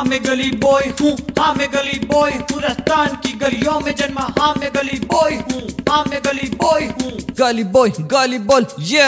मैं गली बॉय हूँ, हाँ मैं गली बॉय हूँ, राजस्थान की गलियों में जन्मा, हाँ मैं गली बॉय हूँ, हाँ मैं गली बॉय हूँ। गली बॉय ये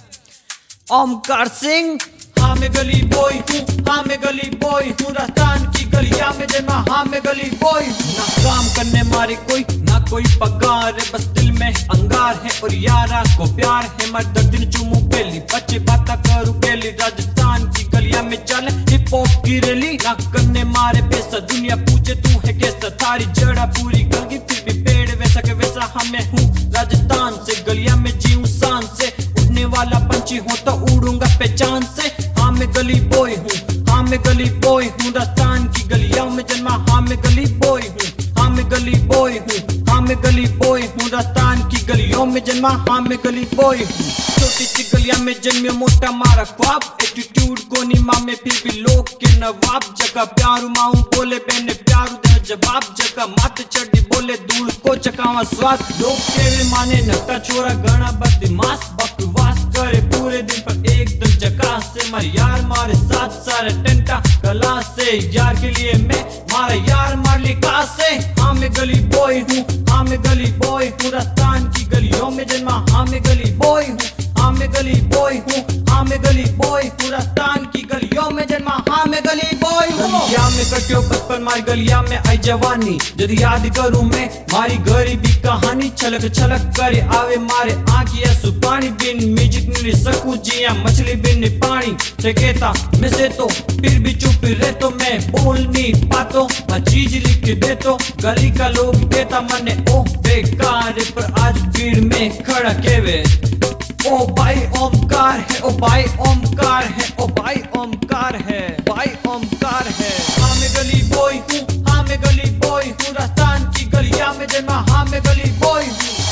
ओमकार सिंह। हाँ मैं गली बॉय हूँ, हाँ मैं गली बॉय हूँ, राजस्थान की गलियां में जन्मा, हाँ मैं गली बॉय हूँ। ना काम करने मारे कोई, ना कोई पगार है, बस दिल में अंगार है और यारा को प्यार है। मैं दर दिन चूमू पहली, बच्चे बाता करूँ पहली, राजस्थान की गलियां में चले हिप हॉप की रैली। ना करने मारे पैसा, दुनिया पूछे तू है कैसा, थारी जड़ा पूरी गलगी फिर भी पेड़ वैसा के वैसा। हमें हूँ राजस्थान से, गलियां में जीऊं शान से, उड़ने वाला पंछी हो तो उड़ूंगा पहचान से। हाँ मैं गली बॉय हूँ, हाँ मैं गली बॉय हूँ, राजस्थान की गलियों में जन्मा, हाँ मैं गली बॉय हूँ, हाँ मैं गली बॉय हूँ, हाँ मैं गली बॉय हूँ, राजस्थान की गलियों में जन्मा, हाँ मैं गली बॉय हूँ। छोटी सी गलियां में जन्मे मोटा मारा ख्वाब, एटीट्यूड को निमा में फिर भी लोग के नवाब। जगह प्यारू माऊ बोले बहने प्यारू दे जवाब, जगह माथे चढ़ी बोले दूर को चकावा स्वाद। लोग केवे माने नकटा छोरा घना बदमाश, बकवास करे पूरे दिन पर एकदम जकास से। मारे यार मारे साथ सारे टेंटा कला से, यार के लिए मैं मारा यार मार ली काश से। हाँ मैं गली बॉय हूँ, हाँ मैं गली बॉय हूँ, राजस्थान की गलियों में जन्मा, हाँ मैं गली बॉय हूँ, हाँ मैं गली बॉय हूँ, हाँ मैं गली बॉय हूँ, राजस्थान की गलियों में जन्मा, हाँ मैं गली बॉय हूँ। गलियां में कटियो बचपन मारी गलियां में आई जवानी, जब याद करूं मैं मारी गरीबी कहानी। छलक छलक करे आवे मारे आँखियां सुपानी, बिन म्यूजिक मिली सकूं जिया मछली बिन पानी। कहता मैं से तो फिर भी चुप रहे तो मैं बोल नहीं पातो, हर चीज लिख दे तो गली का लोग कहता मने ओ बेकार, पर आज भीड़ में खड़ा केवे ओ भाई ओमकार है, ओ भाई ओमकार है, ओ भाई ओमकार है, भाई ओमकार है। हाँ मैं गली बॉय हूँ, हाँ मैं गली बॉय हूँ, राजस्थान की गलियां में जन्मा, हाँ मैं गली बॉय हूँ।